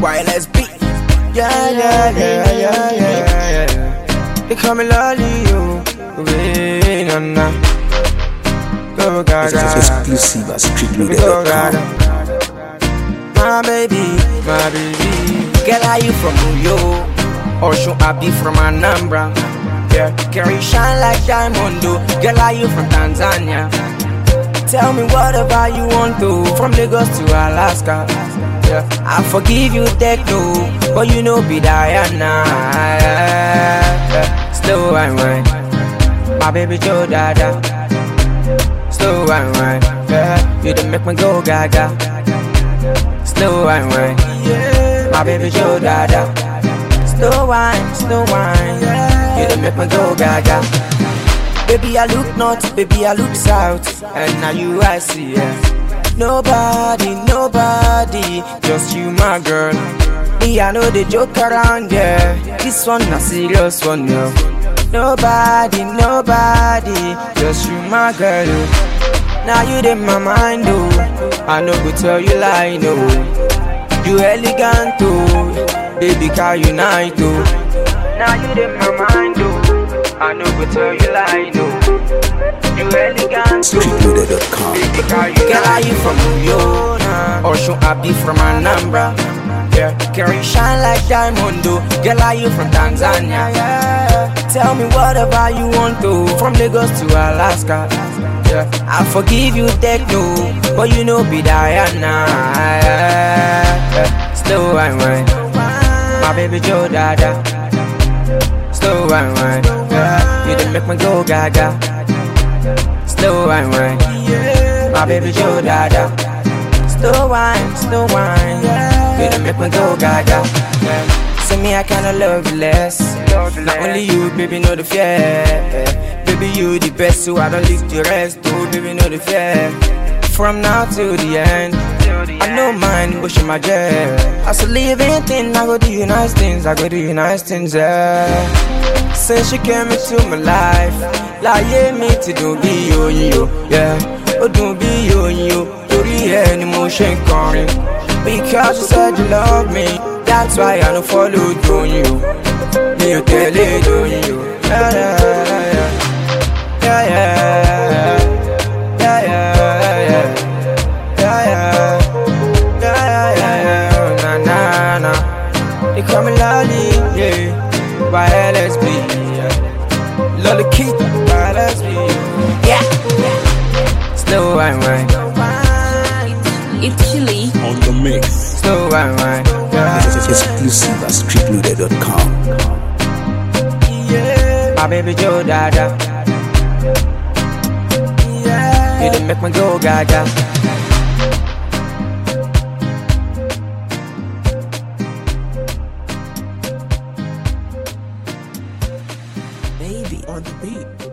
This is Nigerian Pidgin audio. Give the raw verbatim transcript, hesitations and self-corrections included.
Wireless beat. Yeah, yeah, yeah, yeah, yeah, yeah. They call me Lolly, yo. Hey, na na. Go gaga. It's exclusive at street loaded dot com. My baby, my baby. Girl, are you from New York? Or should I be from Anambra? Yeah, carry shine like diamond, though. Girl, are you from Tanzania? Tell me whatever you want to. From Lagos to Alaska. Yeah, I forgive you, techno, but you know be Diana. Yeah, yeah. Slow and wine, my baby Joe Dada. Slow and wine, yeah. You done make me go gaga. Slow and wine, yeah. My baby Joe Dada. Slow wine, slow wine, yeah. You done make me go gaga. Baby I look north, baby I look south, and now you I see, yeah. Nobody, nobody, just you, my girl. Me, I know they joke around, yeah. This one, a serious one, yo. Nobody, nobody, just you, my girl. Now you in my mind, oh. I know go tell you lie, no. You elegant, oh. Baby, car unite, oh. Now you in my mind, oh. I know go tell you lie, no. You elegant, street loaded dot com. Girl, are you from New York? Or should I be from Anambra? Yeah, carry shine like diamond, though. Girl, are you from Tanzania? Yeah, tell me whatever you want to. From Lagos to Alaska. Yeah, I forgive you, techno, but you know be Diana. Yeah, yeah. Slow and wine, my baby Joe Dada. Slow and wine, yeah. You done make me go gaga. Slow and wine, yeah. My baby Joe Dada. Slow wine, slow wine, yeah. You done make me go gaga, yeah. So me I kinda love you less. Not only you, baby, know the fear, yeah. Baby you the best, so I don't leave the rest. Oh, baby, know the fear. From now till the end, I know mine, pushing my jet. I still leave anything, I go do you nice things, I go do you nice things, yeah. Since she came into my life, like yeah, me to do be yo yo, yeah. Oh, do be yo yo, do the any motion calling. Because you said you love me, that's why I don't follow you. Me you tell it on you, yeah yeah yeah, yeah yeah yeah, yeah yeah yeah, yeah yeah, na na na. They call me Lolly, yeah. Wireless B, yeah. Lolly Keith, wireless B, yeah, yeah. Slow and wine, it's chilly on the mix. Slow and wine, yeah. It's exclusive at street loaded dot com. Yeah. My baby Joe Dada. Yeah. You done make me go gaga. Baby on the beat.